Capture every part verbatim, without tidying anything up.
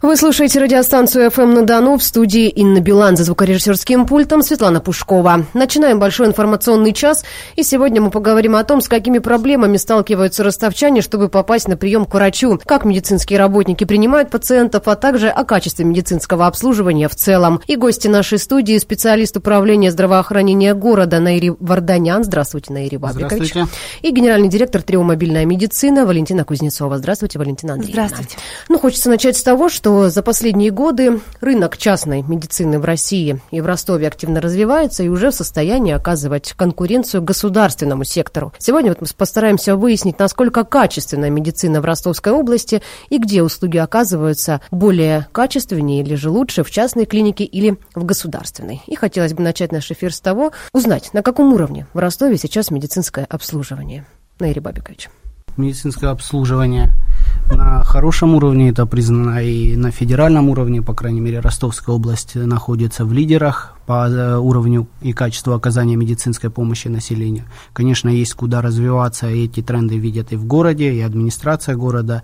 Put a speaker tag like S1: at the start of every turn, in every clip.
S1: Вы слушаете радиостанцию эф эм на Дону, в студии Инна Билан, за звукорежиссерским пультом Светлана Пушкова. Начинаем большой информационный час, и сегодня мы поговорим о том, с какими проблемами сталкиваются ростовчане, чтобы попасть на прием к врачу, как медицинские работники принимают пациентов, а также о качестве медицинского обслуживания в целом. И гости нашей студии — специалист управления здравоохранения города Наири Варданян. Здравствуйте, Наири Бабикович.
S2: Здравствуйте.
S1: И генеральный директор ТРИО «Мобильная медицина» Валентина Кузнецова. Здравствуйте, Валентина Андреевна.
S3: Здравствуйте.
S1: Ну, хочется начать с того, что за последние годы рынок частной медицины в России и в Ростове активно развивается и уже в состоянии оказывать конкуренцию государственному сектору. Сегодня вот мы постараемся выяснить, насколько качественная медицина в Ростовской области и где услуги оказываются более качественнее или же лучше в частной клинике или в государственной. И хотелось бы начать наш эфир с того, узнать, на каком уровне в Ростове сейчас медицинское обслуживание. Наири Бабикович.
S2: Медицинское обслуживание на хорошем уровне, это признано и на федеральном уровне, по крайней мере, Ростовская область находится в лидерах по уровню и качеству оказания медицинской помощи населению. Конечно, есть куда развиваться, и эти тренды видят и в городе, и администрация города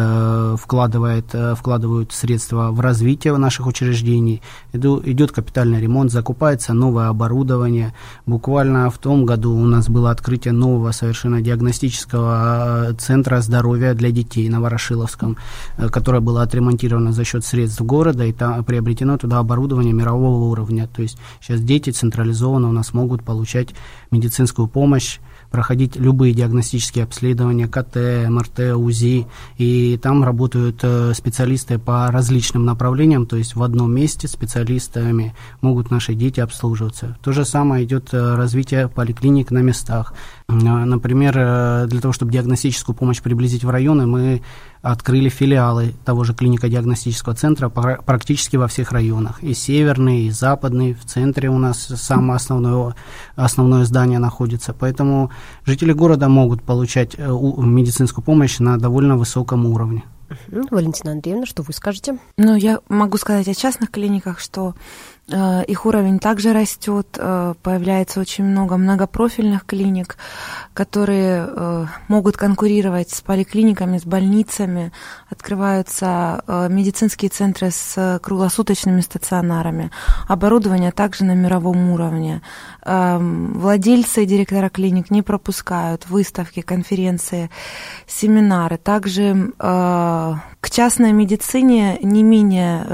S2: э, вкладывает, э, вкладывают средства в развитие наших учреждений. Иду, идет капитальный ремонт, закупается новое оборудование. Буквально в том году у нас было открытие нового совершенно диагностического центра здоровья для детей на Ворошиловском, э, которое было отремонтировано за счет средств города, и там приобретено туда оборудование мирового уровня. То есть сейчас дети централизованно у нас могут получать медицинскую помощь, проходить любые диагностические обследования, ка тэ, эм эр тэ, УЗИ, и там работают специалисты по различным направлениям, то есть в одном месте специалистами могут наши дети обслуживаться. То же самое идет развитие поликлиник на местах. Например, для того, чтобы диагностическую помощь приблизить в районы, мы открыли филиалы того же клинико-диагностического центра практически во всех районах. И северный, и западный, в центре у нас самое основное, основное здание находится. Поэтому жители города могут получать медицинскую помощь на довольно высоком уровне.
S1: Валентина Андреевна, что вы скажете?
S3: Ну, я могу сказать о частных клиниках, что э, их уровень также растет, э, появляется очень много многопрофильных клиник, которые э, могут конкурировать с поликлиниками, с больницами, открываются э, медицинские центры с круглосуточными стационарами, оборудование также на мировом уровне. Э, владельцы и директора клиник не пропускают выставки, конференции, семинары. Также э, к частной медицине не менее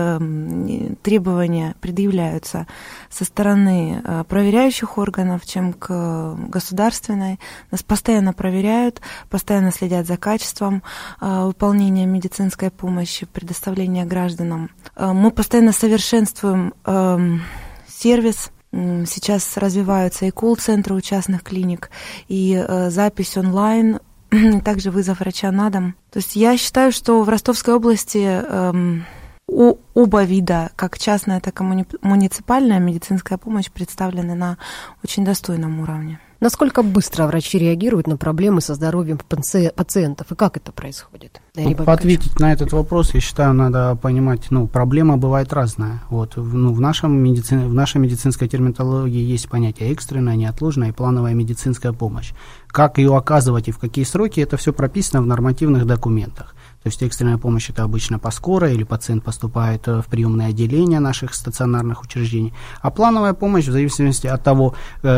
S3: э, требования предъявляются со стороны э, проверяющих органов, чем к государственной. Нас постоянно проверяют, постоянно следят за качеством э, выполнения медицинской помощи, предоставления гражданам. Э, мы постоянно совершенствуем э, сервис. Сейчас развиваются и колл-центры у частных клиник, и э, запись онлайн, также вызов врача на дом. То есть я считаю, что в Ростовской области эм, у, оба вида, как частная, так и муни- муниципальная медицинская помощь, представлены на очень достойном уровне.
S1: Насколько быстро врачи реагируют на проблемы со здоровьем паци- пациентов, и как это происходит?
S2: Ну, ответить на этот вопрос, я считаю, надо понимать, ну, проблема бывает разная. Вот, ну, в, нашем медици... в нашей медицинской терминологии есть понятие экстренная, неотложная и плановая медицинская помощь. Как ее оказывать и в какие сроки, это все прописано в нормативных документах. То есть экстренная помощь — это обычно по скорой, или пациент поступает в приемное отделение наших стационарных учреждений. А плановая помощь, в зависимости от того,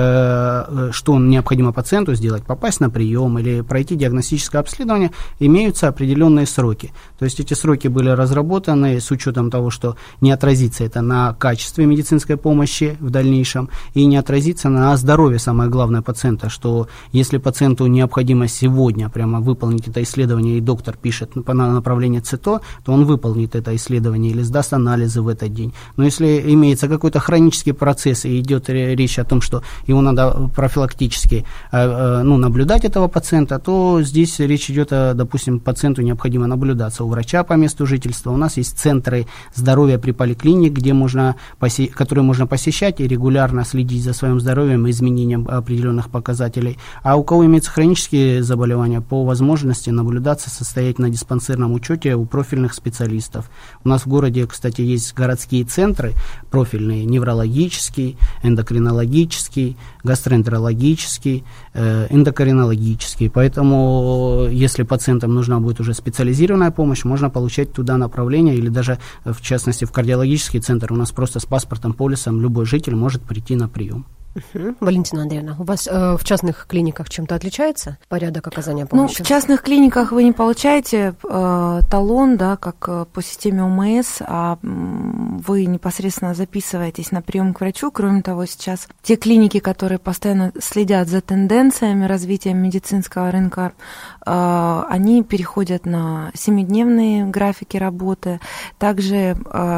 S2: э, что необходимо пациенту сделать, попасть на прием или пройти диагностическое обследование, имеются определенные сроки. То есть эти сроки были разработаны с учетом того, что не отразится это на качестве медицинской помощи в дальнейшем и не отразится на здоровье, самое главное, пациента, что если пациенту необходимо сегодня прямо выполнить это исследование, и доктор пишет по направлению ЦИТО, то он выполнит это исследование или сдаст анализы в этот день. Но если имеется какой-то хронический процесс и идет речь о том, что ему надо профилактически ну, наблюдать этого пациента, то здесь речь идет о, допустим, пациенту необходимо наблюдаться у врача по месту жительства. У нас есть центры здоровья при поликлинике, где можно посе... которые можно посещать и регулярно следить за своим здоровьем и изменением определенных показателей. А у кого имеются хронические заболевания, по возможности наблюдаться, состоять на диспансере диспансерном учете у профильных специалистов. У нас в городе, кстати, есть городские центры профильные: неврологический, эндокринологический, гастроэнтерологический, э, эндокринологический. Поэтому, если пациентам нужна будет уже специализированная помощь, можно получать туда направление, или даже, в частности, в кардиологический центр. У нас просто с паспортом, полисом любой житель может прийти на прием.
S1: Угу. Валентина Андреевна, у вас э, в частных клиниках чем-то отличается порядок оказания помощи?
S3: Ну, в частных клиниках вы не получаете э, талон, да, как э, по системе ОМС, а э, вы непосредственно записываетесь на прием к врачу. Кроме того, сейчас те клиники, которые постоянно следят за тенденциями развития медицинского рынка, э, они переходят на семидневные графики работы. Также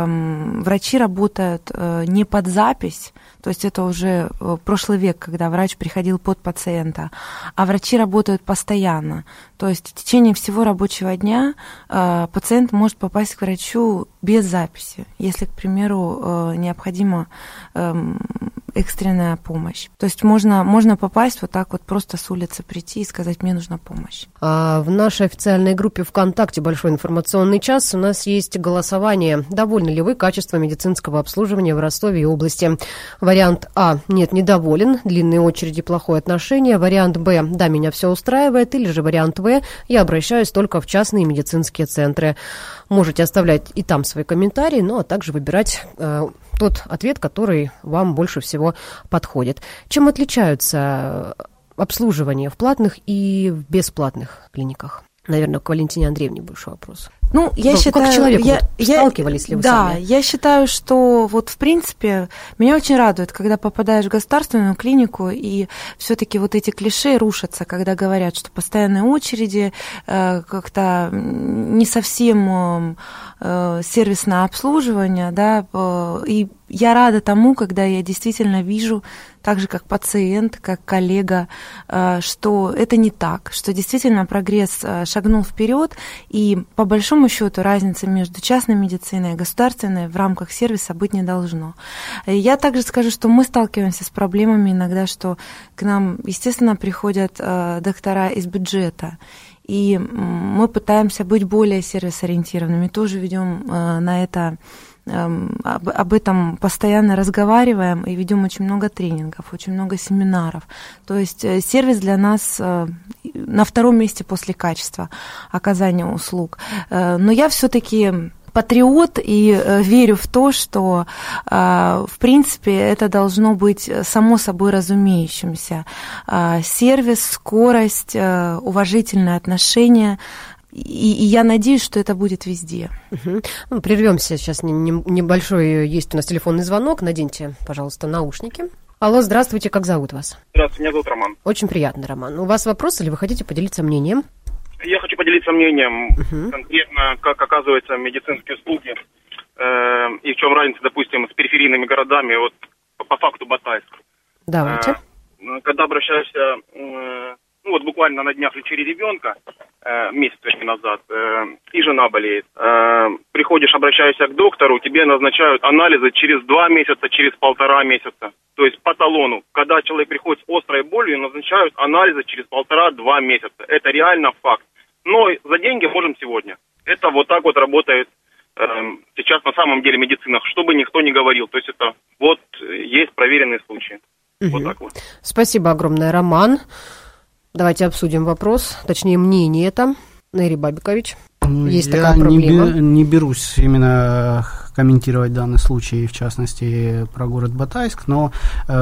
S3: э, врачи работают э, не под запись, то есть это уже прошлый век, когда врач приходил под пациента, а врачи работают постоянно. То есть в течение всего рабочего дня э, пациент может попасть к врачу без записи, если, к примеру, э, необходима э, экстренная помощь. То есть можно, можно попасть вот так вот, просто с улицы прийти и сказать: мне нужна помощь.
S1: А в нашей официальной группе ВКонтакте «Большой информационный час» у нас есть голосование. Довольны ли вы качеством медицинского обслуживания в Ростове и области? Вариант А: нет, недоволен, длинные очереди, плохое отношение. Вариант Б: да, меня все устраивает. Или же вариант В: я обращаюсь только в частные медицинские центры. Можете оставлять и там свои комментарии, ну а также выбирать э, тот ответ, который вам больше всего подходит. Чем отличаются обслуживание в платных и в бесплатных клиниках? Наверное, к Валентине Андреевне больше вопрос.
S3: Ну, я
S1: ну,
S3: считаю,
S1: как человеку,
S3: я,
S1: вот,
S3: я,
S1: сталкивались ли вы
S3: да,
S1: сами?
S3: Я считаю, что вот в принципе меня очень радует, когда попадаешь в государственную клинику, и все-таки вот эти клише рушатся, когда говорят, что постоянные очереди, э, как-то не совсем э, сервисное обслуживание, да, э, и я рада тому, когда я действительно вижу, так же как пациент, как коллега, э, что это не так, что действительно прогресс э, шагнул вперед, и по большому счету разницы между частной медициной и государственной в рамках сервиса быть не должно. Я также скажу, что мы сталкиваемся с проблемами иногда, что к нам, естественно, приходят э, доктора из бюджета, и мы пытаемся быть более сервис-ориентированными, тоже ведем э, на это Об, об этом постоянно разговариваем и ведем очень много тренингов, очень много семинаров. То есть сервис для нас на втором месте после качества оказания услуг. Но я все-таки патриот и верю в то, что, в принципе, это должно быть само собой разумеющимся. Сервис, скорость, уважительное отношение. И, и я надеюсь, что это будет везде.
S1: Угу. Ну, прервемся сейчас. Не, не, небольшой есть у нас телефонный звонок. Наденьте, пожалуйста, наушники. Алло, здравствуйте, как зовут вас?
S4: Здравствуйте, меня зовут Роман.
S1: Очень приятно, Роман. У вас вопрос или вы хотите поделиться мнением?
S4: Я хочу поделиться мнением, угу. конкретно, как оказываются медицинские услуги, э, и в чем разница, допустим, с периферийными городами, вот по, по факту Батайск.
S1: Давайте.
S4: Э, когда обращаешься... Э, Ну вот буквально на днях лечили ребенка, э, месяц назад, э, и жена болеет. Э, приходишь, обращаешься к доктору, тебе назначают анализы через два месяца, через полтора месяца. То есть по талону. Когда человек приходит с острой болью, назначают анализы через полтора-два месяца. Это реально факт. Но за деньги можем сегодня. Это вот так вот работает э, сейчас на самом деле медицина, что бы никто не говорил. То есть это вот есть проверенные случаи. Угу. Вот так вот.
S1: Спасибо огромное, Роман. Давайте обсудим вопрос, точнее мнение это. Наири Бабикович, есть
S2: Я
S1: такая проблема.
S2: Не, не берусь именно комментировать данный случай, в частности, про город Батайск, но,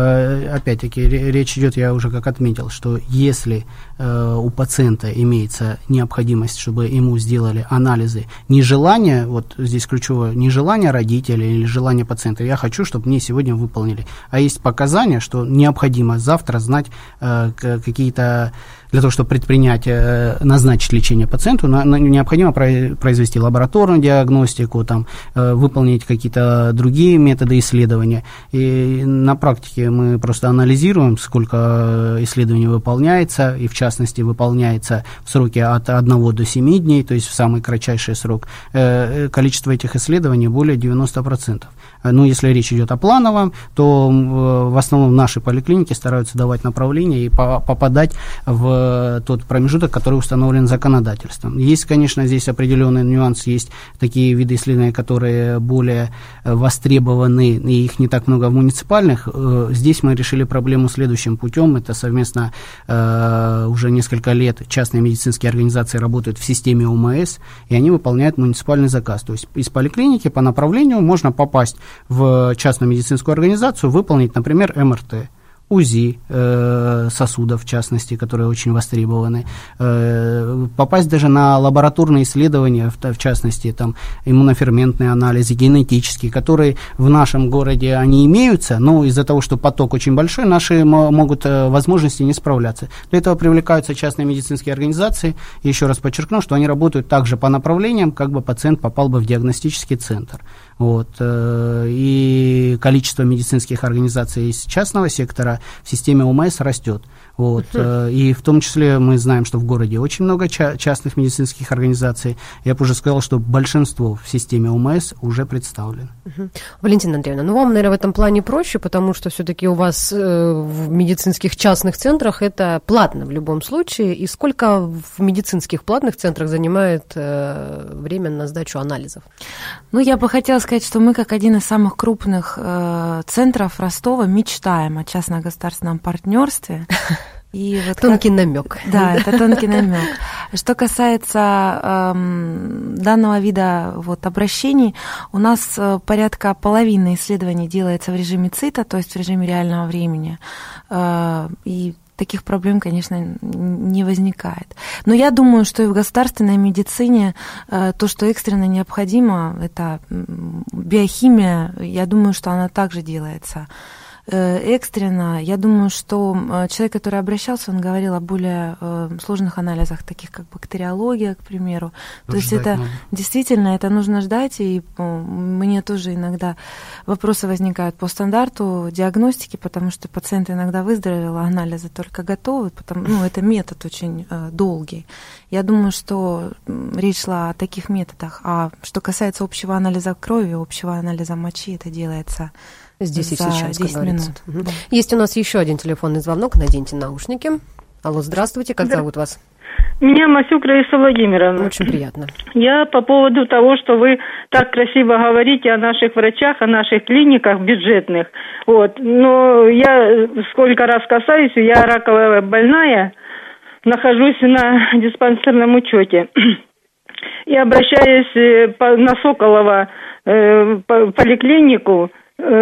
S2: э, опять-таки, речь идет, я уже как отметил, что если э, у пациента имеется необходимость, чтобы ему сделали анализы, нежелание, вот здесь ключевое, нежелание родителей или желание пациента, я хочу, чтобы мне сегодня выполнили, а есть показания, что необходимо завтра знать э, какие-то, для того, чтобы предпринять, э, назначить лечение пациенту, на, на, необходимо произвести лабораторную диагностику, там, э, выполнить какие-то другие методы исследования. И на практике мы просто анализируем, сколько исследований выполняется, и в частности выполняется в сроке от одного до семи дней, то есть в самый кратчайший срок. Количество этих исследований более девяносто процентов. Ну, если речь идет о плановом, то в основном наши поликлиники стараются давать направление и попадать в тот промежуток, который установлен законодательством. Есть, конечно, здесь здесь определенный нюанс, есть такие виды исследований, которые более востребованы, и их не так много в муниципальных. Здесь мы решили проблему следующим путем. Это совместно уже несколько лет частные медицинские организации работают в системе ОМС, и они выполняют муниципальный заказ. То есть из поликлиники по направлению можно попасть в частную медицинскую организацию, выполнить, например, эм эр тэ, УЗИ э, сосудов, в частности, которые очень востребованы, э, попасть даже на лабораторные исследования, в, в частности, там, иммуноферментные анализы, генетические, которые в нашем городе они имеются, но из-за того, что поток очень большой, наши могут э, возможности не справляться. Для этого привлекаются частные медицинские организации. И еще раз подчеркну, что они работают также по направлениям, как бы пациент попал бы в диагностический центр. Вот, э, и количество медицинских организаций из частного сектора в системе ОМС растет. Вот, uh-huh. И в том числе мы знаем, что в городе очень много ча- частных медицинских организаций. Я бы уже сказал, что большинство в системе ОМС уже представлено.
S1: Uh-huh. Валентина Андреевна, ну вам, наверное, в этом плане проще, потому что все-таки у вас э, в медицинских частных центрах это платно в любом случае. И сколько в медицинских платных центрах занимает э, время на сдачу анализов?
S3: Ну, я бы хотела сказать, что мы, как один из самых крупных э, центров Ростова, мечтаем о частно-государственном партнерстве. И вот
S1: тонкий
S3: как...
S1: намек.
S3: Да, это тонкий намек. Что касается эм, данного вида вот, обращений, у нас э, порядка половины исследований делается в режиме ЦИТа, то есть в режиме реального времени. Э, и таких проблем, конечно, не возникает. Но я думаю, что и в государственной медицине э, то, что экстренно необходимо, это биохимия, я думаю, что она также делается экстренно. Я думаю, что человек, который обращался, он говорил о более э, сложных анализах, таких как бактериология, к примеру. То есть это надо. Действительно, это нужно ждать, и э, мне тоже иногда вопросы возникают по стандарту диагностики, потому что пациент иногда выздоровел, а анализы только готовы, потому, ну, это метод очень э, долгий. Я думаю, что речь шла о таких методах. А что касается общего анализа крови, общего анализа мочи, это делается
S1: здесь и сейчас, как говорится.
S3: Минут.
S1: Угу. Есть у нас еще один телефонный звонок. Наденьте наушники. Алло, здравствуйте. Как да. зовут вас?
S5: Меня Масюк Раиса Владимировна.
S1: Очень приятно.
S5: Я по поводу того, что вы так красиво говорите о наших врачах, о наших клиниках бюджетных. Вот. Но я сколько раз касаюсь, я раковая больная, нахожусь на диспансерном учете. И обращаясь на Соколова в поликлинику,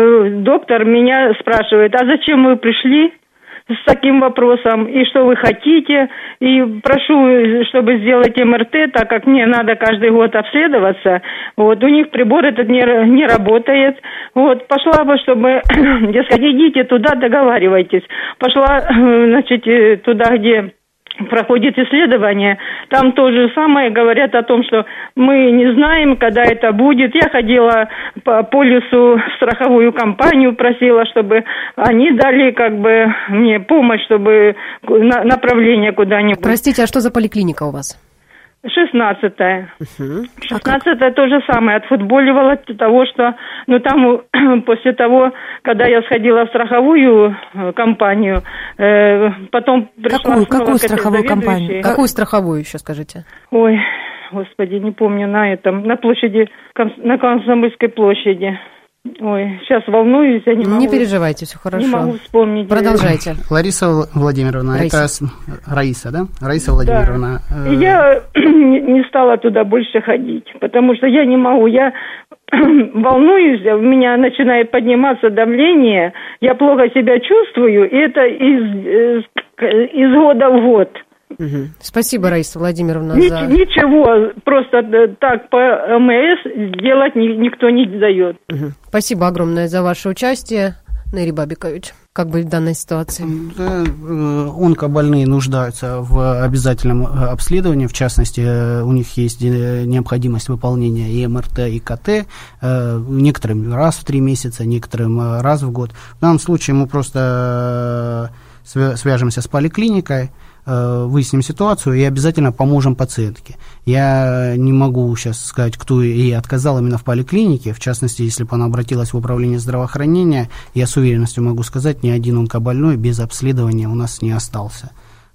S5: доктор меня спрашивает, а зачем вы пришли с таким вопросом, и что вы хотите, и прошу, чтобы сделать эм эр тэ, так как мне надо каждый год обследоваться. Вот, у них прибор этот не, не работает. Вот, пошла бы, чтобы, дескать, идите туда, договаривайтесь. Пошла, значит, туда, где проходит исследование, там то же самое, говорят о том, что мы не знаем, когда это будет. Я ходила по полису в страховую компанию, просила, чтобы они дали как бы мне помощь, чтобы на, направление куда-нибудь.
S1: Простите, а что за поликлиника у вас?
S5: шестнадцатая.
S1: Uh-huh.
S5: шестнадцатая то же самое. Отфутболивала того, что... Ну, там после того, когда я сходила в страховую компанию, э, потом пришла...
S3: Какую, какую страховую компанию?
S1: Какую страховую еще, скажите?
S5: Ой, господи, не помню, на этом, на площади, на Комсомольской площади. Ой, сейчас волнуюсь, я не могу.
S1: Не переживайте, все хорошо.
S5: Не могу вспомнить.
S1: Продолжайте.
S2: Лариса Владимировна,
S1: Раиса.
S2: это Раиса, да? Раиса Владимировна.
S5: Да. Я не стала туда больше ходить, потому что я не могу, я волнуюсь, у меня начинает подниматься давление, я плохо себя чувствую, и это из, из года в год.
S1: Угу. Спасибо, Раиса Владимировна.
S5: Ни,
S1: за...
S5: Ничего, просто так по эм эс сделать никто не дает.
S1: Угу. Спасибо огромное за ваше участие, Наиль Бабикович. Как быть в данной ситуации?
S2: Да, онкобольные нуждаются в обязательном обследовании, в частности, у них есть необходимость выполнения и эм эр тэ, и ка тэ, некоторым раз в три месяца, некоторым раз в год. В данном случае мы просто свяжемся с поликлиникой, выясним ситуацию и обязательно поможем пациентке. Я не могу сейчас сказать, кто ей отказал именно в поликлинике. В частности, если бы она обратилась в управление здравоохранения, я с уверенностью могу сказать, ни один онкобольной без обследования у нас не остался.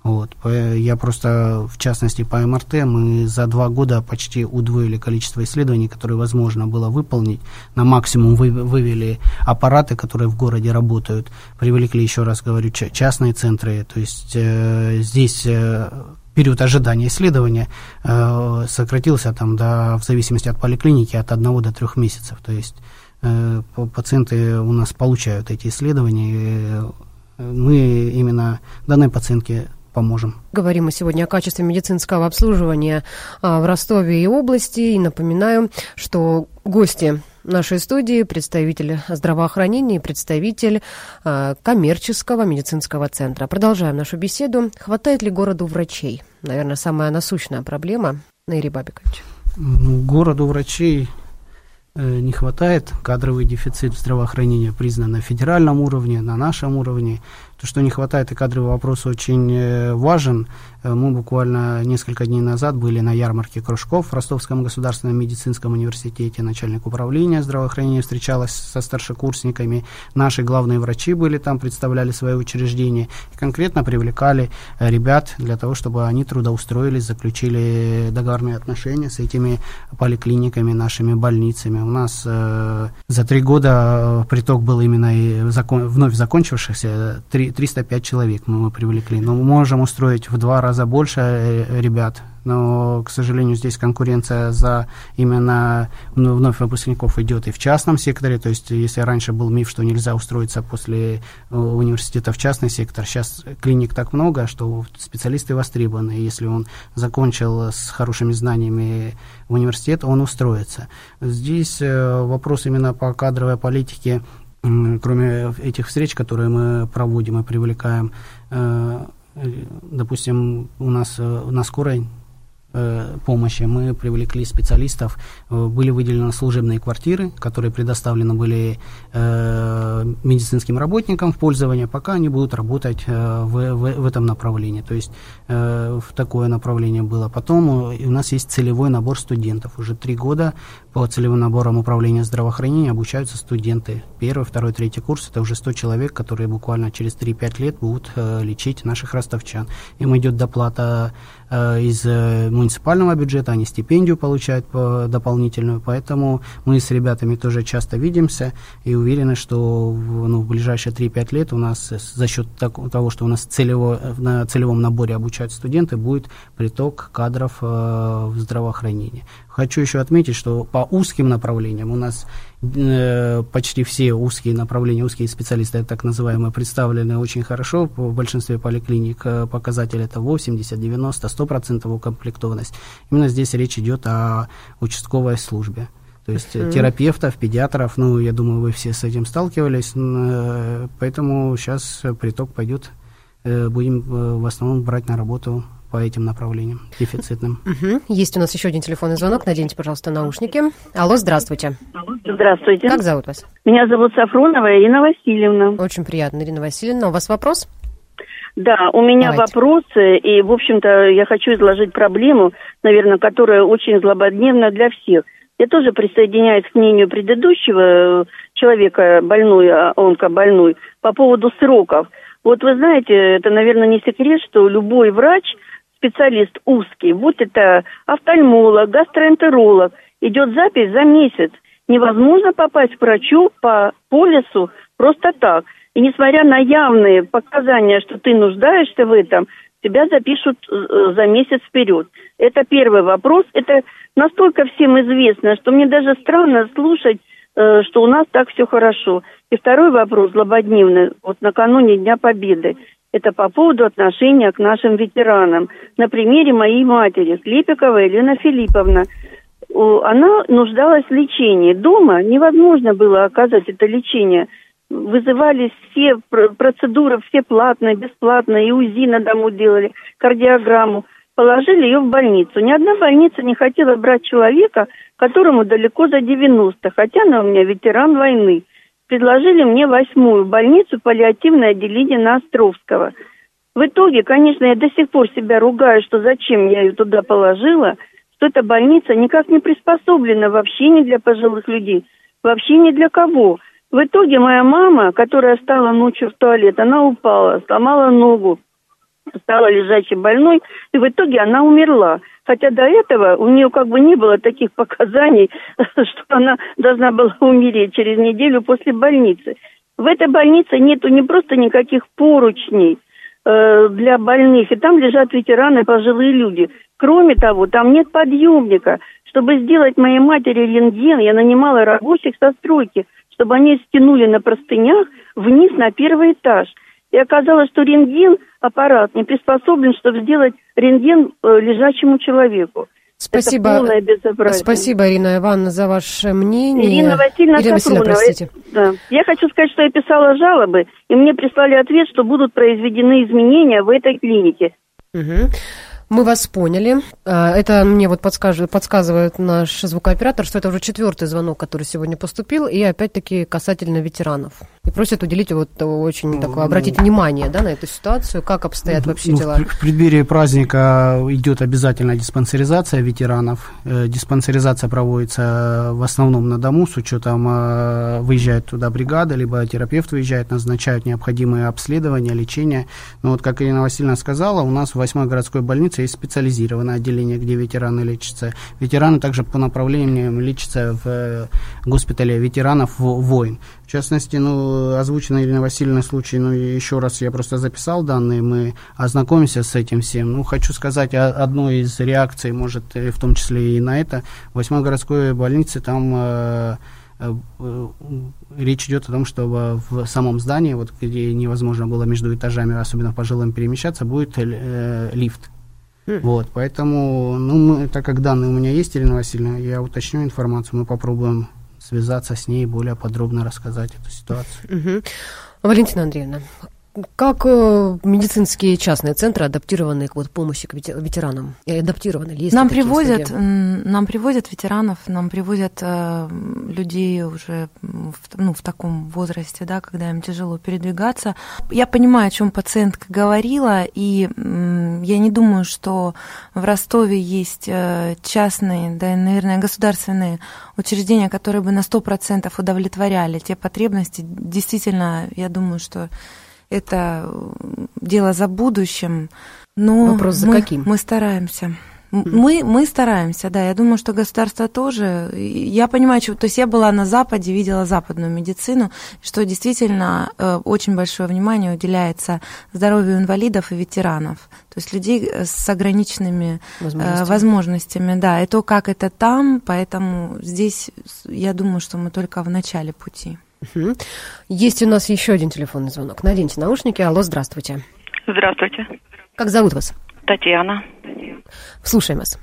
S2: Вот. Я просто, в частности, по эм эр тэ, мы за два года почти удвоили количество исследований, которые возможно было выполнить. На максимум вы, вывели аппараты, которые в городе работают. Привлекли, еще раз говорю, частные центры. То есть э, здесь... Э, период ожидания исследования э, сократился там, до, в зависимости от поликлиники, от одного до трех месяцев. То есть э, пациенты у нас получают эти исследования. Мы именно данной пациентке поможем.
S1: Говорим мы сегодня о качестве медицинского обслуживания а, в Ростове и области. И напоминаю, что гости нашей студии — представитель здравоохранения и представитель а, коммерческого медицинского центра. Продолжаем нашу беседу. Хватает ли городу врачей? Наверное, самая насущная проблема. Наирий Бабикович.
S2: Ну, городу врачей э, не хватает. Кадровый дефицит в здравоохранении признан на федеральном уровне, на нашем уровне. То, что не хватает, и кадровый вопрос очень важен. Мы буквально несколько дней назад были на ярмарке кружков в Ростовском государственном медицинском университете. Начальник управления здравоохранения встречалась со старшекурсниками. Наши главные врачи были там, представляли свои учреждения. И конкретно привлекали ребят для того, чтобы они трудоустроились, заключили договорные отношения с этими поликлиниками, нашими больницами. У нас э, за три года приток был именно и закон, вновь закончившихся триста пять человек мы привлекли. Но мы можем устроить в два раза больше ребят. Но, к сожалению, здесь конкуренция за именно вновь выпускников идет и в частном секторе. То есть, если раньше был миф, что нельзя устроиться после университета в частный сектор, сейчас клиник так много, что специалисты востребованы. Если он закончил с хорошими знаниями в университет, он устроится. Здесь вопрос именно по кадровой политике. Кроме этих встреч, которые мы проводим и привлекаем, допустим, у нас на скорой помощи мы привлекли специалистов, были выделены служебные квартиры, которые предоставлены были э, медицинским работникам в пользование, пока они будут работать э, в, в, в этом направлении. То есть э, в такое направление было. Потом у нас есть целевой набор студентов. Уже три года по целевым наборам управления здравоохранения обучаются студенты. Первый, второй, третий курс — это уже сто человек, которые буквально через три-пять лет будут э, лечить наших ростовчан. Им идет доплата э, из э, муниципального бюджета, они стипендию получают по, дополнительную, поэтому мы с ребятами тоже часто видимся и уверены, что в, ну, в ближайшие три-пять лет у нас за счет так, того, что у нас целево, на целевом наборе обучают студенты, будет приток кадров э, в здравоохранении. Хочу еще отметить, что по узким направлениям у нас э, почти все узкие направления, узкие специалисты, так называемые, представлены очень хорошо. В большинстве поликлиник показатель это восемьдесят, девяносто, сто процентов укомплектованность. Именно здесь речь идет о участковой службе. То есть mm-hmm. терапевтов, педиатров, ну, я думаю, вы все с этим сталкивались, э, поэтому сейчас приток пойдет, э, будем э, в основном брать на работу по этим направлениям дефицитным.
S1: Угу. Есть у нас еще один телефонный звонок. Наденьте, пожалуйста, наушники. Алло, здравствуйте.
S6: Здравствуйте.
S1: Как зовут вас?
S6: Меня зовут Сафронова Ирина Васильевна.
S1: Очень приятно, Ирина Васильевна. У вас вопрос?
S6: Да, у меня
S1: Давайте.
S6: вопросы, и, в общем-то, я хочу изложить проблему, наверное, которая очень злободневна для всех. Я тоже присоединяюсь к мнению предыдущего человека, больной, онкобольной, по поводу сроков. Вот вы знаете, это, наверное, не секрет, что любой врач, специалист узкий, будь это офтальмолог, гастроэнтеролог, идет запись за месяц. Невозможно попасть к врачу по полису просто так. И несмотря на явные показания, что ты нуждаешься в этом, тебя запишут за месяц вперед. Это первый вопрос. Это настолько всем известно, что мне даже странно слушать, что у нас так все хорошо. И второй вопрос, злободневный, вот накануне Дня Победы. Это по поводу отношения к нашим ветеранам. На примере моей матери, Клепикова Елена Филипповна. Она нуждалась в лечении. Дома невозможно было оказать это лечение. Вызывались все процедуры, все платные, бесплатные, и УЗИ на дому делали, кардиограмму. Положили ее в больницу. Ни одна больница не хотела брать человека, которому далеко за девяносто, хотя она у меня ветеран войны. Предложили мне восьмую больницу, паллиативное отделение на Островского. В итоге, конечно, я до сих пор себя ругаю, что зачем я ее туда положила, что эта больница никак не приспособлена вообще не для пожилых людей, вообще ни для кого. В итоге моя мама, которая стала ночью в туалет, она упала, сломала ногу. стала лежачей больной, и в итоге она умерла. Хотя до этого у нее как бы не было таких показаний, что она должна была умереть через неделю после больницы. В этой больнице нету не просто никаких поручней э, для больных, и там лежат ветераны, пожилые люди. Кроме того, там нет подъемника. Чтобы сделать моей матери рентген, я нанимала рабочих со стройки, чтобы они стянули на простынях вниз на первый этаж. И оказалось, что рентген-аппарат не приспособлен, чтобы сделать рентген э, лежачему человеку.
S1: Спасибо.
S6: Это полное безобразие.
S1: Спасибо, Ирина Ивановна, за ваше мнение.
S6: Ирина Васильевна
S1: Ирина Васильевна, простите.
S6: Да. Я хочу сказать, что я писала жалобы, и мне прислали ответ, что будут произведены изменения в этой клинике.
S1: Угу. Мы вас поняли. Это мне вот подскажет, подсказывает наш звукооператор, что это уже четвертый звонок, который сегодня поступил, и опять-таки касательно ветеранов. И просят уделить вот очень такое, обратить внимание, да, на эту ситуацию, как обстоят вообще
S2: ну,
S1: дела.
S2: В преддверии праздника идет обязательно диспансеризация ветеранов. Диспансеризация проводится в основном на дому, с учетом выезжает туда бригада, либо терапевт выезжает, назначают необходимые обследования, лечение. Но вот, как Ирина Васильевна сказала, у нас в восьмой городской больнице есть специализированное отделение, где ветераны лечатся. Ветераны также по направлениям лечатся в госпитале ветеранов войн. В частности, ну, озвученный Ириной Васильевной случай, ну, еще раз я просто записал данные, мы ознакомимся с этим всем. Ну, хочу сказать, одной из реакций, может, в том числе и на это, в восьмой городской больнице там э, э, речь идет о том, что в самом здании, вот, где невозможно было между этажами, особенно пожилым, перемещаться, будет э, лифт. Mm. Вот, поэтому, ну, мы, так как данные у меня есть, Ирина Васильевна, я уточню информацию, мы попробуем связаться с ней и более подробно рассказать эту ситуацию.
S1: Mm-hmm. Валентина Андреевна, как э, медицинские частные центры адаптированы к вот, помощи к ветеранам? И адаптированы ли?
S3: Нам привозят, нам привозят ветеранов, нам привозят э, людей уже в, ну, в таком возрасте, да, когда им тяжело передвигаться. Я понимаю, о чем пациентка говорила, и э, я не думаю, что в Ростове есть э, частные, да, наверное, государственные учреждения, которые бы на сто процентов удовлетворяли те потребности. Действительно, я думаю, что это дело за будущим, но
S1: вопрос за
S3: мы,
S1: каким?
S3: Мы стараемся. Мы, мы стараемся, да. Я думаю, что государство тоже. Я понимаю, что, то есть я была на Западе, видела западную медицину, что действительно э, очень большое внимание уделяется здоровью инвалидов и ветеранов, то есть людей с ограниченными возможностями. Э, возможностями, да. И то, как это там, поэтому здесь я думаю, что мы только в начале пути.
S1: Угу. Есть у нас еще один телефонный звонок. Наденьте наушники. Алло, здравствуйте.
S7: Здравствуйте.
S1: Как зовут вас?
S7: Татьяна.
S1: Слушаем вас.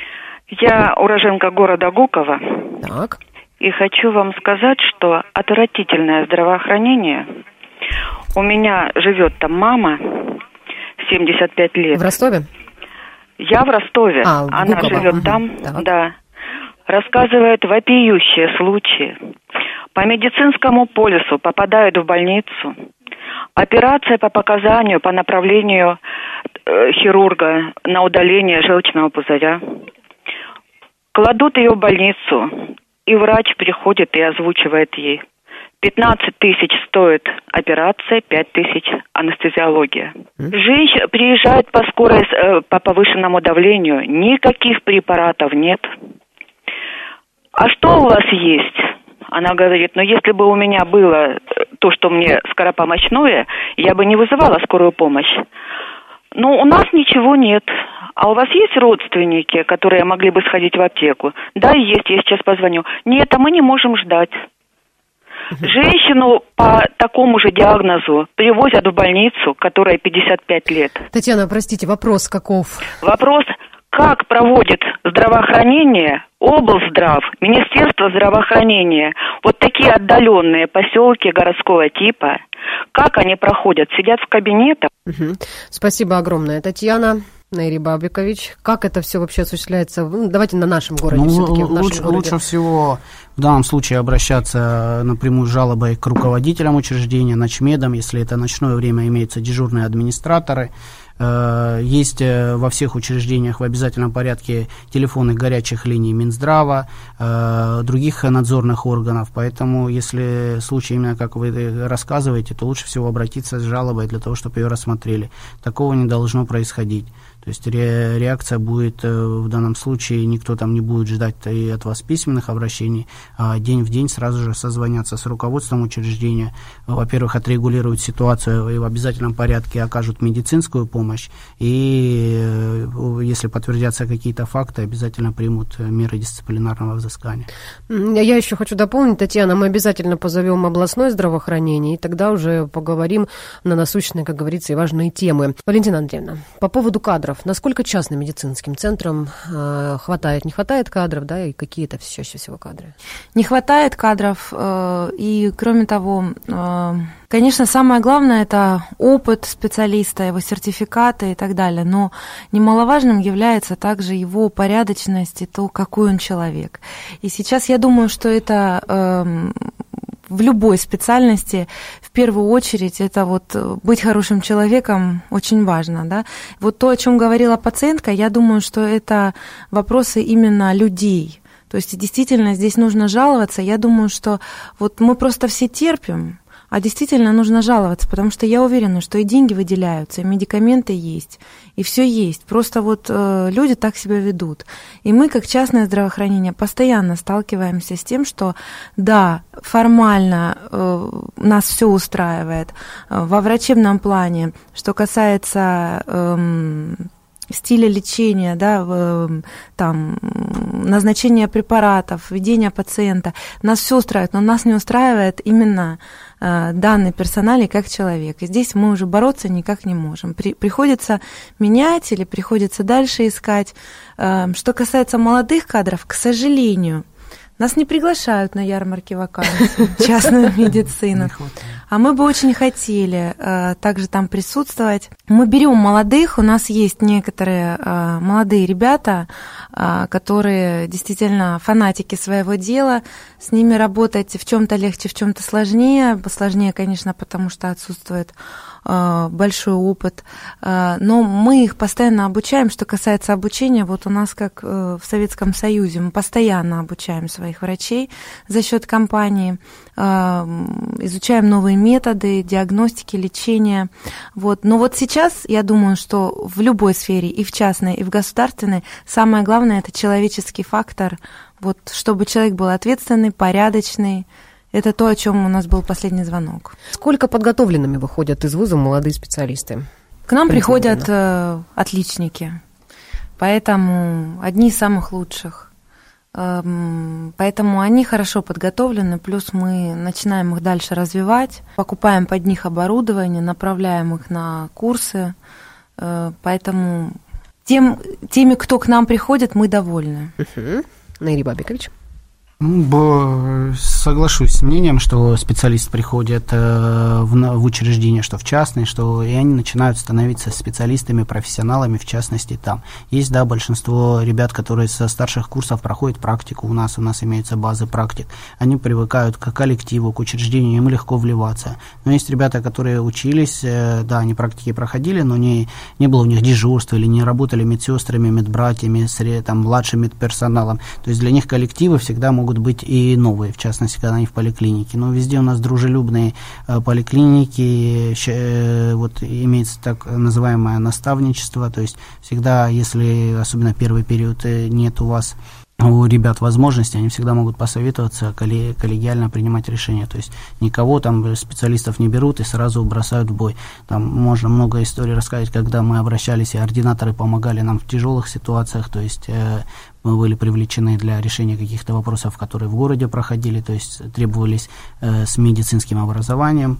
S7: Я уроженка города Гуково.
S1: Так.
S7: И хочу вам сказать, что отвратительное здравоохранение. У меня живет там мама, семьдесят пять лет.
S1: В Ростове?
S7: Я в Ростове.
S1: А, в
S7: Она
S1: Гуково.
S7: живет
S1: угу.
S7: там,
S1: так.
S7: да. Рассказывает вопиющие случаи. По медицинскому полису попадают в больницу. Операция по показанию, по направлению э, хирурга на удаление желчного пузыря. Кладут ее в больницу, и врач приходит и озвучивает ей. пятнадцать тысяч стоит операция, пять тысяч анестезиология. Женщина приезжает по скорой, э, по повышенному давлению, никаких препаратов нет. А что у вас есть? Она говорит, ну если бы у меня было то, что мне скоропомощное, я бы не вызывала скорую помощь. Ну, у нас ничего нет. А у вас есть родственники, которые могли бы сходить в аптеку? Да, есть, я сейчас позвоню. Нет, а мы не можем ждать. Женщину по такому же диагнозу привозят в больницу, которая пятьдесят пять лет.
S1: Татьяна, простите, вопрос каков?
S7: Вопрос, как проводит здравоохранение облздрав, Министерство здравоохранения, вот такие отдаленные поселки городского типа, как они проходят? Сидят в кабинетах?
S1: Угу. Спасибо огромное, Татьяна. Наири Бабикович, как это все вообще осуществляется? Ну, давайте на нашем городе
S2: ну,
S1: все-таки. В нашем
S2: лучше,
S1: городе.
S2: Лучше всего в данном случае обращаться напрямую с жалобой к руководителям учреждения, ночмедам, если это ночное время, имеются дежурные администраторы. Есть во всех учреждениях в обязательном порядке телефоны горячих линий Минздрава, других надзорных органов, поэтому если случай именно как вы рассказываете, то лучше всего обратиться с жалобой для того, чтобы ее рассмотрели. Такого не должно происходить. То есть ре, реакция будет в данном случае, никто там не будет ждать и от вас письменных обращений, а день в день сразу же созвонятся с руководством учреждения. Во-первых, отрегулируют ситуацию и в обязательном порядке окажут медицинскую помощь, и если подтвердятся какие-то факты, обязательно примут меры дисциплинарного взыскания.
S1: Я еще хочу дополнить, Татьяна, мы обязательно позовем областное здравоохранение, и тогда уже поговорим на насущные, как говорится, и важные темы. Валентина Андреевна, по поводу кадров. Насколько частным медицинским центрам э, хватает, не хватает кадров, да, и какие это чаще всего кадры?
S3: Не хватает кадров, э, и кроме того, э, конечно, самое главное – это опыт специалиста, его сертификаты и так далее, но немаловажным является также его порядочность и то, какой он человек. И сейчас я думаю, что это… Э, в любой специальности, в первую очередь, это вот быть хорошим человеком очень важно, да. Вот то, о чем говорила пациентка, я думаю, что это вопросы именно людей. То есть действительно здесь нужно жаловаться. Я думаю, что вот мы просто все терпим, а действительно нужно жаловаться, потому что я уверена, что и деньги выделяются, и медикаменты есть, и все есть. Просто вот э, люди так себя ведут. И мы, как частное здравоохранение, постоянно сталкиваемся с тем, что да, формально э, нас все устраивает э, во врачебном плане, что касается э, стиля лечения, да, там, назначения препаратов, ведения пациента. Нас все устраивает, но нас не устраивает именно э, данный персональ как человек. И здесь мы уже бороться никак не можем. При, приходится менять или приходится дальше искать. Э, что касается молодых кадров, к сожалению, нас не приглашают на ярмарки вакансий, частную медицину. А мы бы очень хотели э, также там присутствовать. Мы берем молодых, у нас есть некоторые э, молодые ребята, э, которые действительно фанатики своего дела. С ними работать в чем-то легче, в чем-то сложнее. Сложнее, конечно, потому что отсутствует э, большой опыт. Э, но мы их постоянно обучаем. Что касается обучения, вот у нас, как э, в Советском Союзе, мы постоянно обучаем своих врачей за счет компании, э, изучаем новые методы диагностики, лечения. Вот. Но вот сейчас, я думаю, что в любой сфере, и в частной, и в государственной, самое главное – это человеческий фактор, вот, чтобы человек был ответственный, порядочный. Это то, о чем у нас был последний звонок.
S1: Сколько подготовленными выходят из вуза молодые специалисты?
S3: К нам приходят э, отличники, поэтому одни из самых лучших. Поэтому они хорошо подготовлены, плюс мы начинаем их дальше развивать, покупаем под них оборудование, направляем их на курсы, поэтому тем, теми, кто к нам приходит, мы довольны.
S1: Угу. Наиль Бабикович.
S2: Ну, соглашусь с мнением, что специалисты приходят в, в учреждения, что в частные, что и они начинают становиться специалистами, профессионалами, в частности, там. Есть, да, большинство ребят, которые со старших курсов проходят практику у нас, у нас имеются базы практик, они привыкают к коллективу, к учреждению, им легко вливаться. Но есть ребята, которые учились, да, они практики проходили, но не, не было у них дежурства или не работали медсестрами, медбратьями, там, младшим медперсоналом. То есть для них коллективы всегда могут могут быть и новые, в частности, когда они в поликлинике. Но везде у нас дружелюбные э, поликлиники, э, вот имеется так называемое наставничество, то есть всегда, если, особенно первый период, нет у вас у ребят возможности, они всегда могут посоветоваться, коллегиально принимать решения. То есть никого там специалистов не берут и сразу бросают в бой. Там можно много историй рассказать, когда мы обращались, и ординаторы помогали нам в тяжелых ситуациях, то есть э, мы были привлечены для решения каких-то вопросов, которые в городе проходили, то есть требовались э, с медицинским образованием,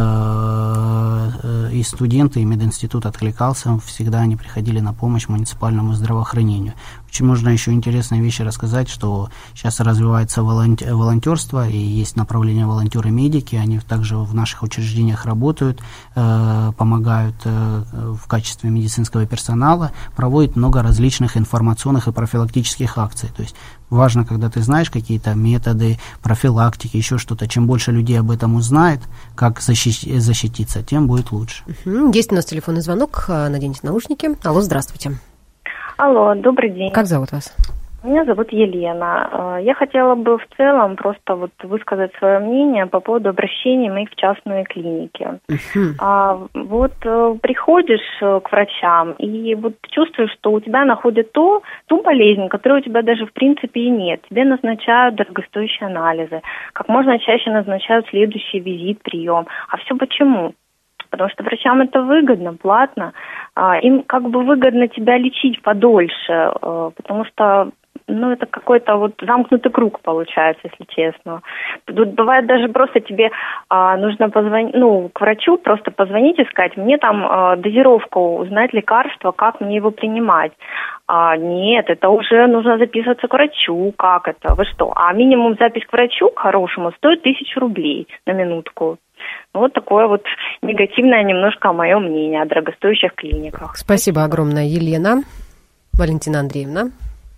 S2: э, э, и студенты, и мединститут откликался, всегда они приходили на помощь муниципальному здравоохранению. Очень можно еще интересные вещи рассказать, что сейчас развивается волонтер, волонтерство, и есть направление волонтеры-медики, они также в наших учреждениях работают, э, помогают э, в качестве медицинского персонала, проводят много различных информационных и профилактических профилактических акций. То есть важно, когда ты знаешь какие-то методы профилактики, еще что-то. Чем больше людей об этом узнает, как защи- защититься, тем будет лучше.
S1: Угу. Есть у нас телефонный звонок. Наденьте наушники. Алло, здравствуйте.
S8: Алло, добрый день.
S1: Как зовут вас?
S8: Меня зовут Елена. Я хотела бы в целом просто вот высказать свое мнение по поводу обращений моих в частные клиники. Uh-huh. А, вот приходишь к врачам и вот чувствуешь, что у тебя находят то, ту болезнь, которой у тебя даже в принципе и нет. Тебе назначают дорогостоящие анализы, как можно чаще назначают следующий визит, прием. А все почему? Потому что врачам это выгодно, платно. Им как бы выгодно тебя лечить подольше, потому что ну, это какой-то вот замкнутый круг получается, если честно. Тут бывает даже просто тебе а, нужно позвонить, ну, к врачу просто позвонить и сказать, мне там а, дозировку, узнать лекарство, как мне его принимать. А, нет, это уже нужно записываться к врачу, как это, вы что? А минимум запись к врачу, к хорошему, стоит тысячу рублей на минутку. Вот такое вот негативное немножко мое мнение о дорогостоящих клиниках.
S1: Спасибо огромное, Елена. Валентина Андреевна.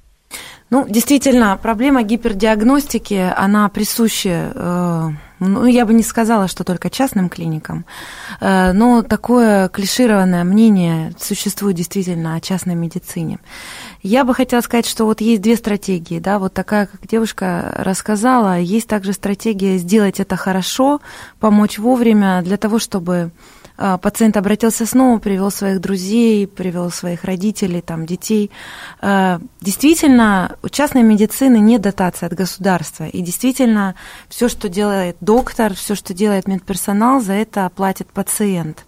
S3: Ну, действительно, проблема гипердиагностики, она присуща, э, ну, я бы не сказала, что только частным клиникам, э, но такое клишированное мнение существует действительно о частной медицине. Я бы хотела сказать, что вот есть две стратегии, да, вот такая, как девушка рассказала, есть также стратегия сделать это хорошо, помочь вовремя для того, чтобы пациент обратился снова, привел своих друзей, привел своих родителей, там, детей. Действительно, у частной медицины нет дотации от государства. И действительно, все, что делает доктор, все, что делает медперсонал, за это платит пациент.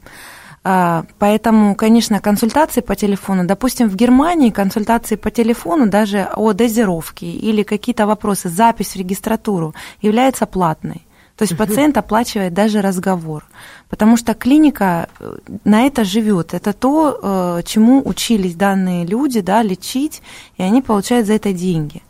S3: Поэтому, конечно, консультации по телефону, допустим, в Германии консультации по телефону даже о дозировке или какие-то вопросы, запись в регистратуру является платной. То есть пациент оплачивает даже разговор, потому что клиника на это живет. Это то, чему учились данные люди, да, лечить, и они получают за это деньги.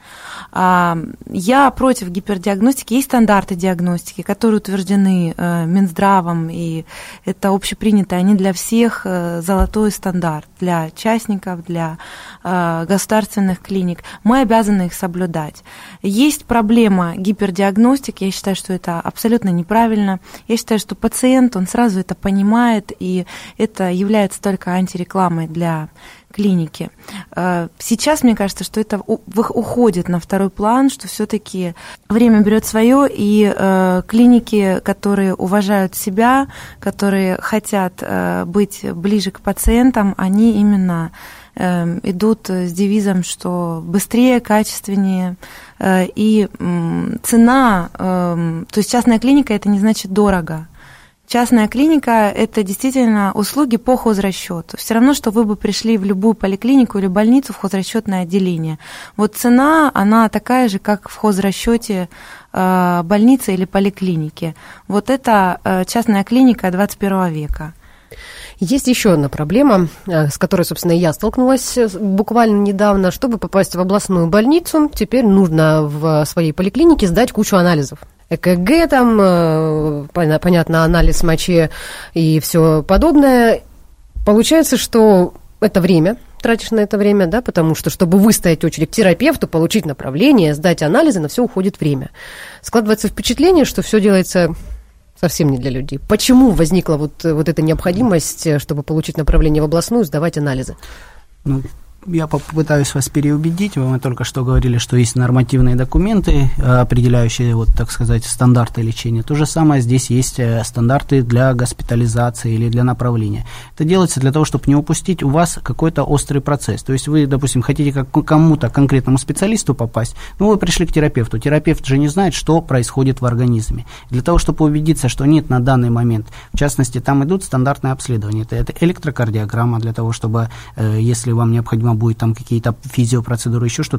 S3: Я против гипердиагностики. Есть стандарты диагностики, которые утверждены Минздравом, и это общепринято, они для всех золотой стандарт, для частников, для государственных клиник. Мы обязаны их соблюдать. Есть проблема гипердиагностики, я считаю, что это абсолютно неправильно. Я считаю, что пациент, он сразу это понимает, и это является только антирекламой для клиники. Сейчас, мне кажется, что это уходит на второй план, что все-таки время берет свое, и клиники, которые уважают себя, которые хотят быть ближе к пациентам, они именно идут с девизом, что быстрее, качественнее, и цена, то есть частная клиника, это не значит дорого. Частная клиника – это действительно услуги по хозрасчету. Все равно, что вы бы пришли в любую поликлинику или больницу в хозрасчетное отделение. Вот цена, она такая же, как в хозрасчете больницы или поликлиники. Вот это частная клиника двадцать первого века.
S1: Есть еще одна проблема, с которой, собственно, я столкнулась буквально недавно. Чтобы попасть в областную больницу, теперь нужно в своей поликлинике сдать кучу анализов. ЭКГ, там, понятно, анализ мочи и все подобное. Получается, что это время, тратишь на это время, да, потому что, чтобы выстоять очередь к терапевту, получить направление, сдать анализы, на все уходит время. Складывается впечатление, что все делается совсем не для людей. Почему возникла вот, вот эта необходимость, чтобы получить направление в областную, сдавать анализы?
S2: Ну, я попытаюсь вас переубедить. Вы только что говорили, что есть нормативные документы, определяющие, вот, так сказать, стандарты лечения. То же самое здесь есть стандарты для госпитализации или для направления. Это делается для того, чтобы не упустить у вас какой-то острый процесс. То есть вы, допустим, хотите как к кому-то конкретному специалисту попасть, но вы пришли к терапевту. Терапевт же не знает, что происходит в организме. Для того, чтобы убедиться, что нет на данный момент, в частности, там идут стандартные обследования. Это, это электрокардиограмма для того, чтобы, э, если вам необходимо будет там какие-то физиопроцедуры, еще что-то,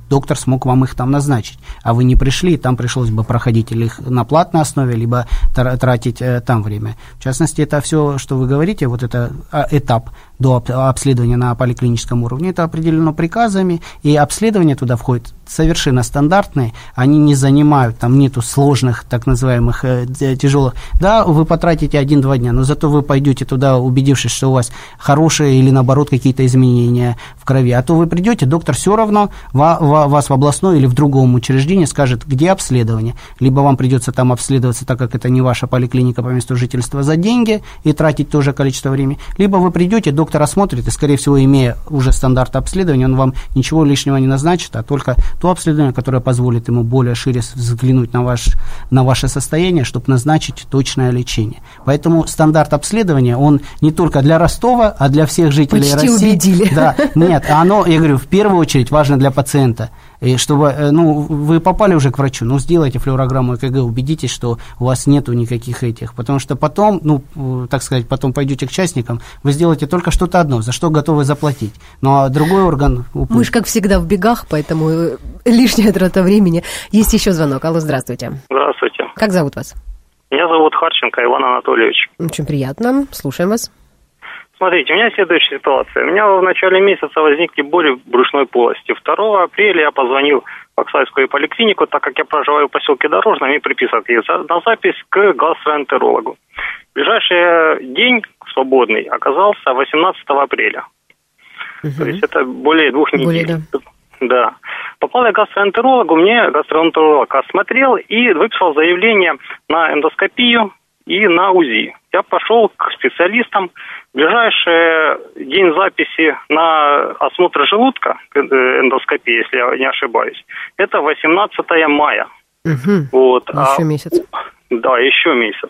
S2: доктор смог вам их там назначить, а вы не пришли, там пришлось бы проходить или их на платной основе, либо тратить э, там время. В частности, это все, что вы говорите, вот это этап до обследования на поликлиническом уровне, это определено приказами, и обследование туда входит совершенно стандартные, они не занимают, там нету сложных, так называемых, э, тяжелых. Да, вы потратите один-два дня, но зато вы пойдете туда, убедившись, что у вас хорошие или, наоборот, какие-то изменения в крови. А то вы придете, доктор все равно ва- ва- вас в областной или в другом учреждении скажет, где обследование. Либо вам придется там обследоваться, так как это не ваша поликлиника по месту жительства, за деньги и тратить тоже количество времени. Либо вы придете, доктор осмотрит, и, скорее всего, имея уже стандарт обследования, он вам ничего лишнего не назначит, а только то обследование, которое позволит ему более шире взглянуть на, ваш, на ваше состояние, чтобы назначить точное лечение. Поэтому стандарт обследования, он не только для Ростова, а для всех жителей
S1: Почти
S2: России.
S1: Почти убедили.
S2: Да, нет, оно, я говорю, в первую очередь важно для пациента. И чтобы, ну, вы попали уже к врачу, ну, сделайте флюорограмму ЭКГ, убедитесь, что у вас нету никаких этих, потому что потом, ну, так сказать, потом пойдете к частникам, вы сделаете только что-то одно, за что готовы заплатить, ну, а другой орган упустит.
S1: Мы же, как всегда, в бегах, поэтому лишняя трата времени. Есть еще звонок. Алло, здравствуйте.
S9: Здравствуйте.
S1: Как зовут вас?
S9: Меня зовут Харченко Иван Анатольевич.
S1: Очень приятно. Слушаем вас.
S9: Смотрите, у меня следующая ситуация. У меня в начале месяца возникли боли в брюшной полости. второго апреля я позвонил в Оксайскую поликлинику, так как я проживаю в поселке Дорожном, и приписывали на запись к гастроэнтерологу. Ближайший день свободный оказался восемнадцатого апреля. Угу. То есть это более двух недель.
S1: Более, да.
S9: Да. Попал я к гастроэнтерологу, мне гастроэнтеролог осмотрел и выписал заявление на эндоскопию и на УЗИ. Я пошел к специалистам. Ближайший день записи на осмотр желудка, эндоскопия, если я не ошибаюсь, это восемнадцатого мая.
S1: Угу.
S9: Вот.
S1: Еще
S9: а,
S1: месяц.
S9: Да, еще месяц.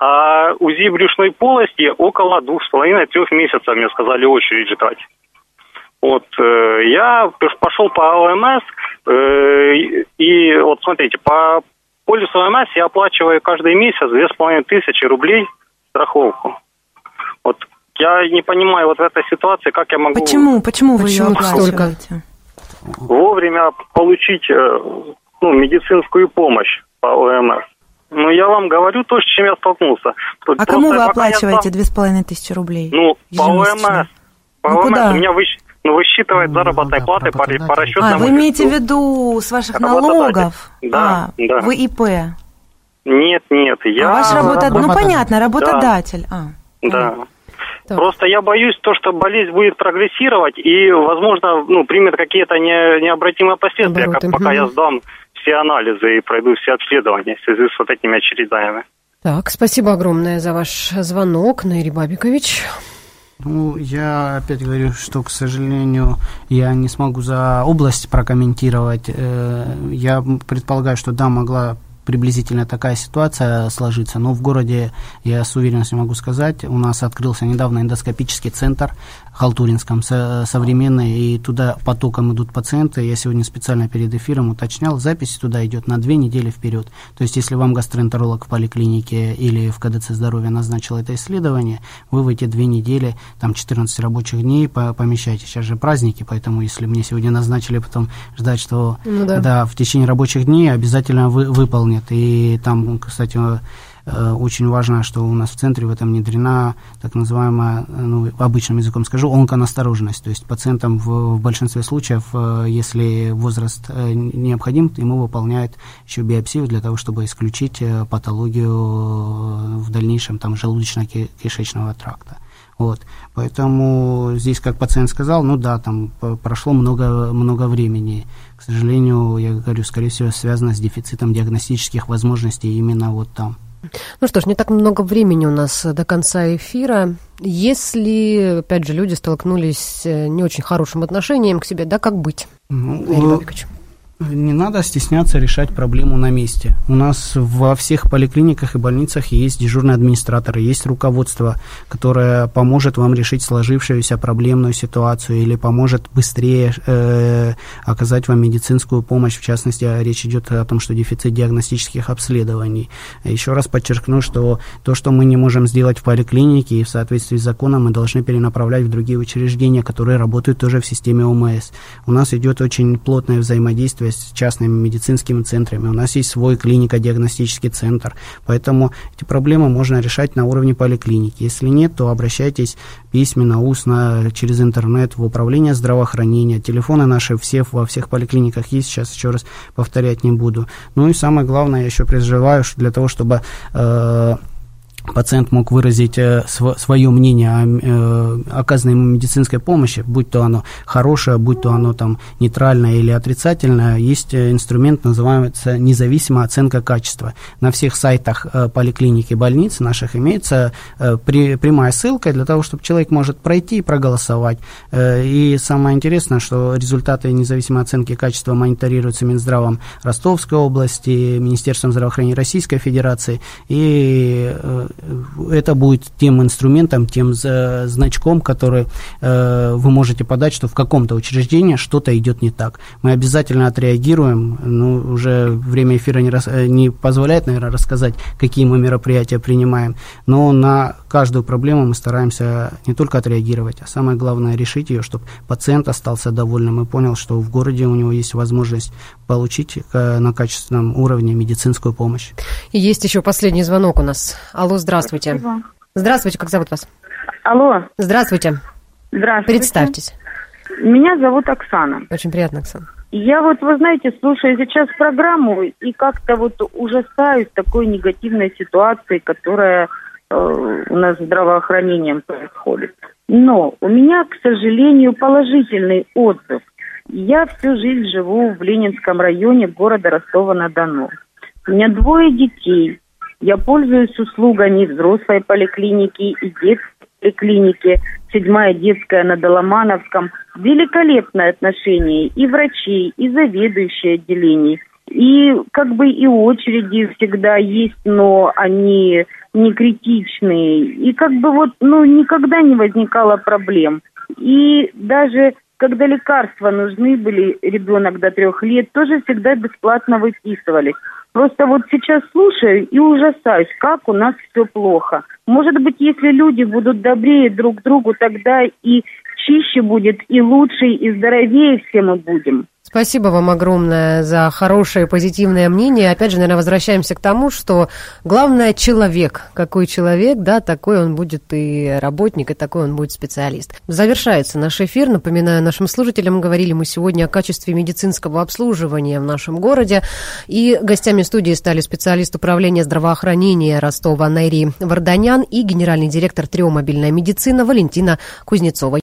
S9: А УЗИ брюшной полости около двух с половиной-трех месяцев, мне сказали, очередь ждать. Вот, э, я пошел по ОМС, э, и вот смотрите, по полису ОМС я оплачиваю каждый месяц две с половиной тысячи рублей страховку. Вот, я не понимаю вот в этой ситуации, как я могу...
S3: Почему? Почему вы
S1: Почему
S3: ее оплачиваете?
S9: Вовремя получить, ну, медицинскую помощь по ОМС. Ну, я вам говорю то, с чем я столкнулся.
S3: А кому вы оплачиваете две с половиной тысячи рублей?
S9: Ну, по ОМС. По
S3: ну,
S9: ОМС.
S3: куда?
S9: У меня выщ... ну, высчитывает заработной
S2: да,
S9: платы по, по расчетному...
S3: А, вы имеете в виду с ваших налогов?
S9: Да,
S3: а,
S9: да.
S3: Вы ИП?
S9: Нет, нет, я...
S3: А ваш работодатель? Ну, понятно, работодатель.
S9: Да.
S3: А.
S9: Да.
S1: Так.
S9: Просто я боюсь, то, что болезнь будет прогрессировать и, возможно, ну, примет какие-то не, необратимые последствия,
S1: Обороты.
S9: как, пока
S1: угу.
S9: я сдам все анализы и пройду все обследования в связи с вот этими очередями.
S1: Так, спасибо огромное за ваш звонок, Наиль Бабикович.
S2: Ну, я опять говорю, что, к сожалению, я не смогу за область прокомментировать. Я предполагаю, что да, могла приблизительно такая ситуация сложиться, но в городе, я с уверенностью могу сказать, у нас открылся недавно эндоскопический центр в Халтуринском, современный, и туда потоком идут пациенты. Я сегодня специально перед эфиром уточнял, запись туда идет на две недели вперед. То есть, если вам гастроэнтеролог в поликлинике или в КДЦ здоровья назначил это исследование, вы в эти две недели, там четырнадцать рабочих дней помещаете. Сейчас же праздники, поэтому если мне сегодня назначили, потом ждать, что
S1: ну, да.
S2: Да, в течение рабочих дней обязательно вы, выполнят. И там, кстати, очень важно, что у нас в центре в этом внедрена так называемая, ну, обычным языком скажу, онконастороженность. То есть пациентам в, в большинстве случаев, если возраст необходим, ему выполняют еще биопсию для того, чтобы исключить патологию в дальнейшем там, желудочно-кишечного тракта. Вот. Поэтому здесь, как пациент сказал, ну да, там прошло много, много времени. К сожалению, я говорю, скорее всего, связано с дефицитом диагностических возможностей именно вот там.
S1: Ну что ж, не так много времени у нас до конца эфира. Если, опять же, люди столкнулись с не очень хорошим отношением к себе, да, как быть?
S2: Ну, Не надо стесняться решать проблему на месте. У нас во всех поликлиниках и больницах есть дежурные администраторы, есть руководство, которое поможет вам решить сложившуюся проблемную ситуацию или поможет быстрее э, оказать вам медицинскую помощь. В частности, речь идет о том, что дефицит диагностических обследований. Еще раз подчеркну, что то, что мы не можем сделать в поликлинике и в соответствии с законом, мы должны перенаправлять в другие учреждения, которые работают тоже в системе ОМС. У нас идет очень плотное взаимодействие с частными медицинскими центрами. У нас есть свой клинико-диагностический центр, поэтому эти проблемы можно решать на уровне поликлиники. Если нет, то обращайтесь письменно, устно, через интернет в управление здравоохранения. Телефоны наши все во всех поликлиниках есть, сейчас еще раз повторять не буду. Ну и самое главное, я еще призываю, что для того, чтобы э, пациент мог выразить э, св- свое мнение о э, оказанной ему медицинской помощи, будь то оно хорошее, будь то оно там нейтральное или отрицательное, есть инструмент, называется независимая оценка качества. На всех сайтах э, поликлиник и больниц наших имеется э, при, прямая ссылка для того, чтобы человек может пройти и проголосовать. Э, и самое интересное, что результаты независимой оценки качества мониторируются Минздравом Ростовской области, Министерством здравоохранения Российской Федерации, и э, это будет тем инструментом, тем значком, который э, вы можете подать, что в каком-то учреждении что-то идет не так. Мы обязательно отреагируем. Ну, уже время эфира не, рас, не позволяет, наверное, рассказать, какие мы мероприятия принимаем, но на каждую проблему мы стараемся не только отреагировать, а самое главное решить ее, чтобы пациент остался довольным и понял, что в городе у него есть возможность получить на качественном уровне медицинскую помощь.
S1: И есть еще последний звонок у нас. Алло, здравствуйте.
S10: Спасибо.
S1: Здравствуйте, как зовут вас?
S10: Алло.
S1: Здравствуйте.
S10: Здравствуйте.
S1: Представьтесь.
S10: Меня зовут Оксана.
S1: Очень приятно, Оксана.
S10: Я вот, вы знаете, слушаю сейчас программу и как-то вот ужасаюсь такой негативной ситуации, которая э, у нас с здравоохранением происходит. Но у меня, к сожалению, положительный отзыв. Я всю жизнь живу в Ленинском районе города Ростова-на-Дону. У меня двое детей. Я пользуюсь услугами взрослой поликлиники и детской поликлиники. Седьмая детская на Доломановском. Великолепное отношение и врачей, и заведующие отделений. И как бы и очереди всегда есть, но они не критичные. И как бы вот, ну, никогда не возникало проблем. И даже когда лекарства нужны были, ребенок до трех лет, тоже всегда бесплатно выписывались. Просто вот сейчас слушаю и ужасаюсь, как у нас все плохо. Может быть, если люди будут добрее друг к другу, тогда и чище будет, и лучше, и здоровее все мы будем.
S1: Спасибо вам огромное за хорошее, позитивное мнение. Опять же, наверное, возвращаемся к тому, что главное человек. Какой человек, да, такой он будет и работник, и такой он будет специалист. Завершается наш эфир. Напоминаю нашим слушателям, говорили мы сегодня о качестве медицинского обслуживания в нашем городе. И гостями студии стали специалист управления здравоохранения Ростова Найри Варданян и генеральный директор ТРИО «Мобильная медицина» Валентина Кузнецова.